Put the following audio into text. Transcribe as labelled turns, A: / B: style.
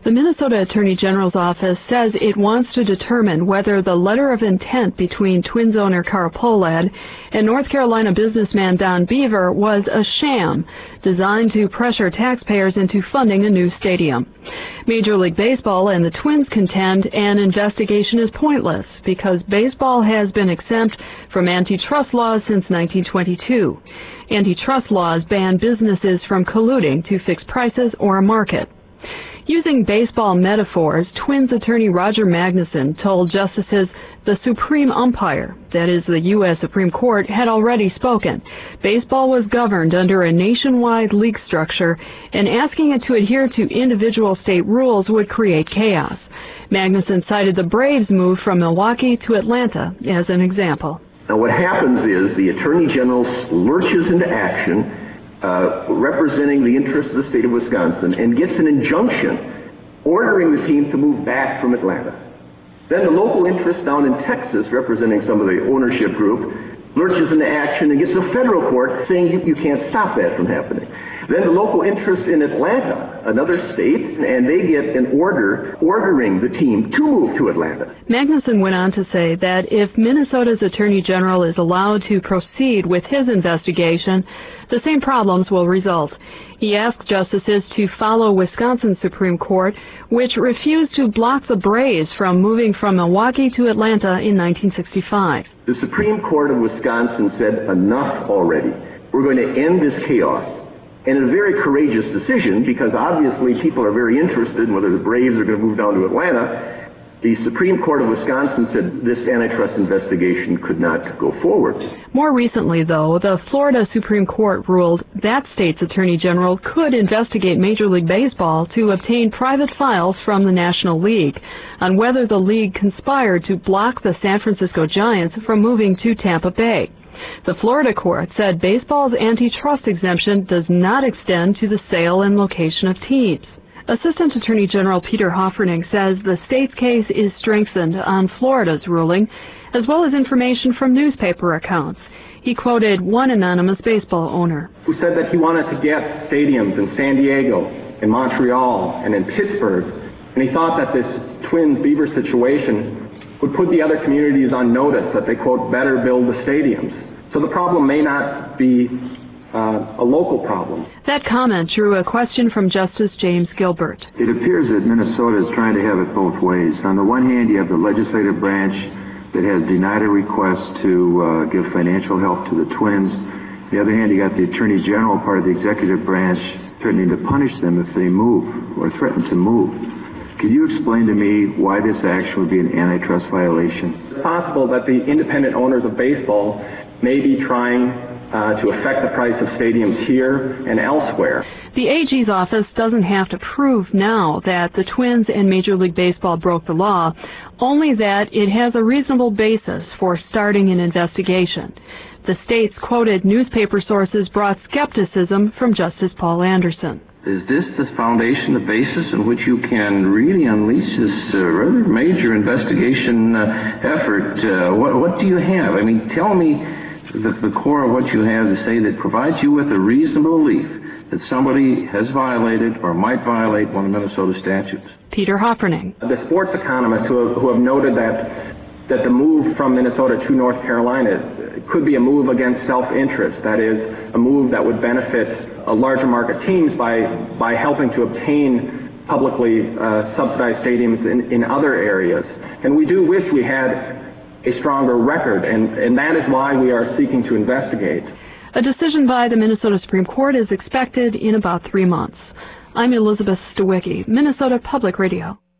A: The Minnesota Attorney General's office says it wants to determine whether the letter of intent between Twins owner Carl Pohlad and North Carolina businessman Don Beaver was a sham designed to pressure taxpayers into funding a new stadium. Major League Baseball and the Twins contend an investigation is pointless because baseball has been exempt from antitrust laws since 1922. Antitrust laws ban businesses from colluding to fix prices or a market. Using baseball metaphors, Twins attorney Roger Magnuson told justices the supreme umpire, that is the U.S. Supreme Court, had already spoken. Baseball was governed under a nationwide league structure, and asking it to adhere to individual state rules would create chaos. Magnuson cited the Braves' move from Milwaukee to Atlanta as an example.
B: Now what happens is the Attorney General lurches into action representing the interests of the state of Wisconsin and gets an injunction ordering the team to move back from Atlanta. Then the local interest down in Texas, representing some of the ownership group, lurches into action and gets a federal court saying you can't stop that from happening. Then the local interest in Atlanta, another state, and they get an order ordering the team to move to Atlanta.
A: Magnuson went on to say that if Minnesota's Attorney General is allowed to proceed with his investigation, the same problems will result. He asked justices to follow Wisconsin's Supreme Court, which refused to block the Braves from moving from Milwaukee to Atlanta in 1965.
B: The Supreme Court of Wisconsin said enough already. We're going to end this chaos. And a very courageous decision, because obviously people are very interested in whether the Braves are going to move down to Atlanta. The Supreme Court of Wisconsin said this antitrust investigation could not go forward.
A: More recently, though, the Florida Supreme Court ruled that state's Attorney General could investigate Major League Baseball to obtain private files from the National League on whether the league conspired to block the San Francisco Giants from moving to Tampa Bay. The Florida court said baseball's antitrust exemption does not extend to the sale and location of teams. Assistant Attorney General Peter Hofferding says the state's case is strengthened on Florida's ruling, as well as information from newspaper accounts. He quoted one anonymous baseball owner
C: who said that he wanted to get stadiums in San Diego, in Montreal, and in Pittsburgh, and he thought that this Twins-Beaver situation would put the other communities on notice that they, quote, better build the stadiums. So the problem may not be a local problem.
A: That comment drew a question from Justice James Gilbert.
D: It appears that Minnesota is trying to have it both ways. On the one hand, you have the legislative branch that has denied a request to give financial help to the Twins. On the other hand, you got the Attorney General, part of the executive branch, threatening to punish them if they move or threaten to move. Could you explain to me why this action would be an antitrust violation?
C: It's possible that the independent owners of baseball may be trying to affect the price of stadiums here and elsewhere.
A: The AG's office doesn't have to prove now that the Twins and Major League Baseball broke the law, only that it has a reasonable basis for starting an investigation. The state's quoted newspaper sources brought skepticism from Justice Paul Anderson.
E: Is this the foundation, the basis in which you can really unleash this rather major investigation effort? What do you have? I mean, tell me the core of what you have to say that provides you with a reasonable belief that somebody has violated or might violate one of Minnesota statutes.
A: Peter Hofferding.
C: The sports economists who have noted that the move from Minnesota to North Carolina could be a move against self-interest, that is, a move that would benefit larger market teams by helping to obtain publicly subsidized stadiums in other areas. And we do wish we had a stronger record, and that is why we are seeking to investigate.
A: A decision by the Minnesota Supreme Court is expected in about 3 months. I'm Elizabeth Stawicki, Minnesota Public Radio.